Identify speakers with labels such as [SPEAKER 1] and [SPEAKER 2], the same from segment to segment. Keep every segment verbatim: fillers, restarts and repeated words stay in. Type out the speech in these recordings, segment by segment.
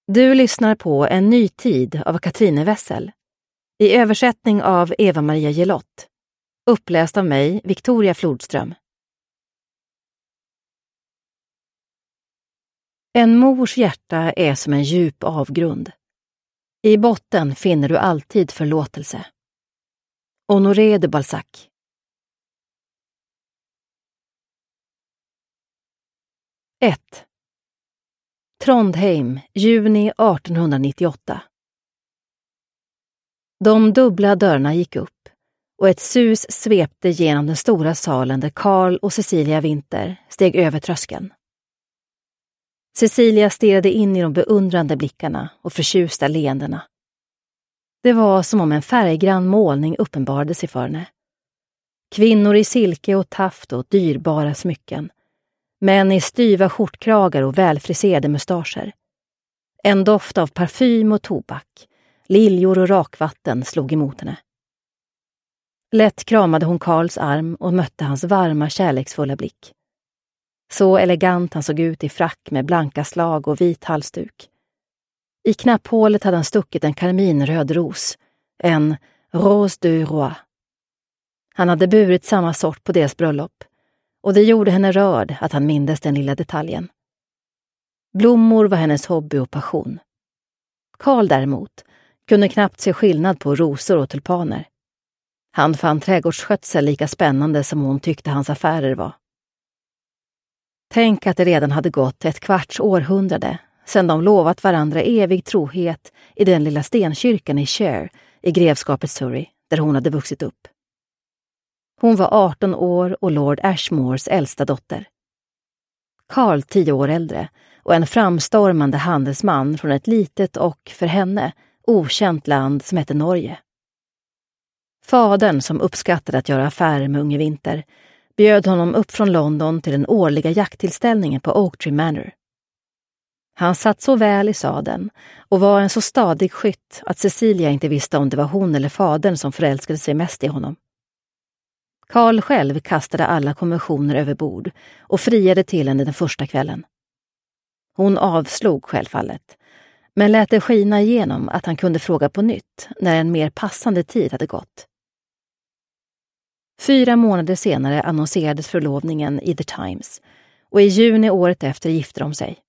[SPEAKER 1] Du lyssnar på En ny tid av Katrine Wessel. I översättning av Eva-Maria Gelott. Uppläst av mig, Victoria Flodström. En mors hjärta är som en djup avgrund. I botten finner du alltid förlåtelse. Honoré de Balzac. ett. Trondheim, juni artonhundranittioåtta. De dubbla dörrarna gick upp och ett sus svepte genom den stora salen där Carl och Cecilia Winter steg över tröskeln. Cecilia stirrade in i de beundrande blickarna och förtjusta leendena. Det var som om en färggrann målning uppenbarade sig för henne. Kvinnor i silke och taft och dyrbara smycken. Män i styva skjortkragar och välfriserade mustascher. En doft av parfym och tobak, liljor och rakvatten slog emot henne. Lätt kramade hon Karls arm och mötte hans varma, kärleksfulla blick. Så elegant han såg ut i frack med blanka slag och vit halsduk. I knapphålet hade han stuckit en karminröd ros, en Rose du Roi. Han hade burit samma sort på deras bröllop, och det gjorde henne rörd att han mindes den lilla detaljen. Blommor var hennes hobby och passion. Karl däremot kunde knappt se skillnad på rosor och tulpaner. Han fann trädgårdsskötsel lika spännande som hon tyckte hans affärer var. Tänk att det redan hade gått ett kvarts århundrade sedan de lovat varandra evig trohet i den lilla stenkyrkan i Cher i grevskapet Surrey, där hon hade vuxit upp. Hon var arton år och Lord Ashmores äldsta dotter. Carl tio år äldre och en framstormande handelsman från ett litet och, för henne, okänt land som hette Norge. Fadern, som uppskattade att göra affärer med unge Winter, bjöd honom upp från London till den årliga jakttillställningen på Oaktree Manor. Han satt så väl i sadeln och var en så stadig skytt att Cecilia inte visste om det var hon eller fadern som förälskade sig mest i honom. Carl själv kastade alla konventioner över bord och friade till henne den första kvällen. Hon avslog självfallet, men lät det skina igenom att han kunde fråga på nytt när en mer passande tid hade gått. Fyra månader senare annonserades förlovningen i The Times och i juni året efter gifte de sig.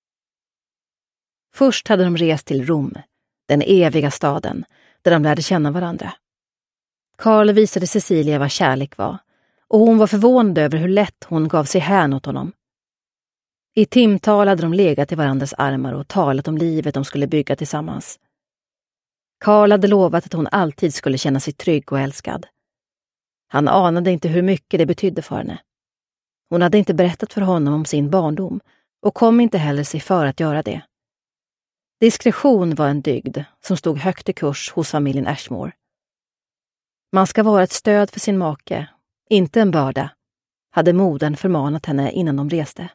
[SPEAKER 1] Först hade de rest till Rom, den eviga staden, där de lärde känna varandra. Carl visade Cecilia vad kärlek var, och hon var förvånad över hur lätt hon gav sig hän åt honom. I timtal hade de legat i varandras armar och talat om livet de skulle bygga tillsammans. Carl hade lovat att hon alltid skulle känna sig trygg och älskad. Han anade inte hur mycket det betydde för henne. Hon hade inte berättat för honom om sin barndom och kom inte heller sig för att göra det. Diskretion var en dygd som stod högt i kurs hos familjen Ashmore. Man ska vara ett stöd för sin make, inte en börda, hade modern förmanat henne innan de reste.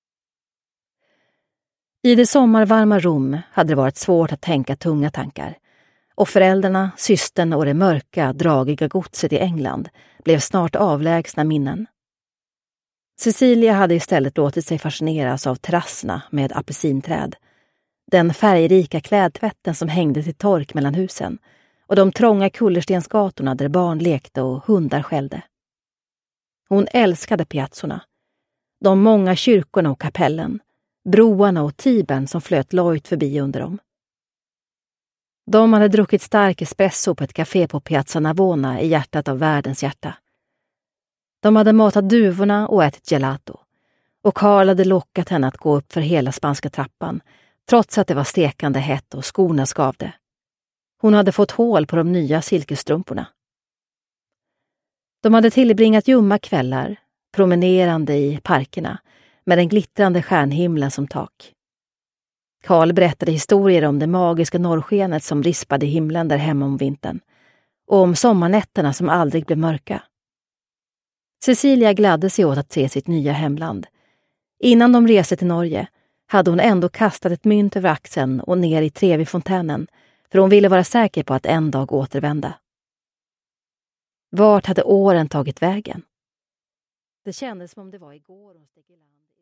[SPEAKER 1] I det sommarvarma Rom hade det varit svårt att tänka tunga tankar, och föräldrarna, systern och det mörka, dragiga godset i England blev snart avlägsna minnen. Cecilia hade istället låtit sig fascineras av terrasserna med apelsinträd, den färgrika klädtvätten som hängde till tork mellan husen och de trånga kullerstensgatorna där barn lekte och hundar skällde. Hon älskade piazzorna, de många kyrkorna och kapellen, broarna och Tibern som flöt lojt förbi under dem. De hade druckit stark espresso på ett café på Piazza Navona i hjärtat av världens hjärta. De hade matat duvorna och ätit gelato, och Carl hade lockat henne att gå upp för hela spanska trappan, trots att det var stekande hett och skorna skavde. Hon hade fått hål på de nya silkestrumporna. De hade tillbringat ljumma kvällar, promenerande i parkerna, med den glittrande stjärnhimlen som tak. Carl berättade historier om det magiska norrskenet som rispade i himlen där hemma om vintern, och om sommarnätterna som aldrig blev mörka. Cecilia gladde sig åt att se sitt nya hemland. Innan de reste till Norge hade hon ändå kastat ett mynt över axeln och ner i Trevi-fontänen, för hon ville vara säker på att en dag återvända. Vart hade åren tagit vägen? Det kändes som om det var igår hon steg i land.